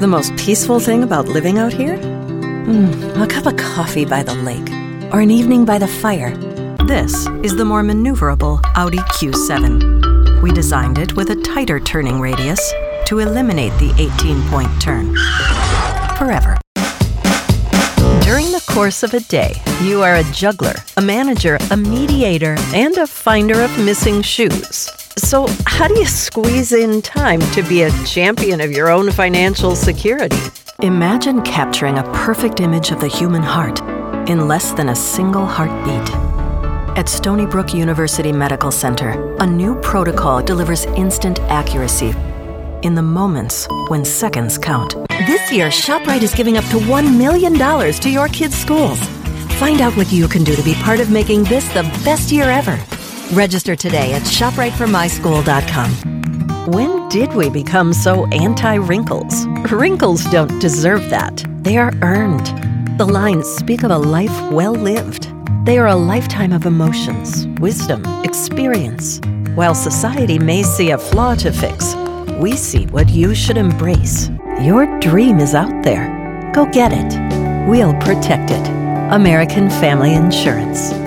The most peaceful thing about living out here? A cup of coffee by the lake, or an evening by the fire. This is the more maneuverable Audi Q7. We designed it with a tighter turning radius to eliminate the 18-point turn. Forever. During the course of a day, you are a juggler, a manager, a mediator, and a finder of missing shoes. So how do you squeeze in time to be a champion of your own financial security? Imagine capturing a perfect image of the human heart in less than a single heartbeat. At Stony Brook University Medical Center, a new protocol delivers instant accuracy in the moments when seconds count. This year, ShopRite is giving up to $1 million to your kids' schools. Find out what you can do to be part of making this the best year ever. Register today at ShopRiteForMySchool.com. When did we become so anti-wrinkles? Wrinkles don't deserve that. They are earned. The lines speak of a life well lived. They are a lifetime of emotions, wisdom, experience. While society may see a flaw to fix, we see what you should embrace. Your dream is out there. Go get it. We'll protect it. American Family Insurance.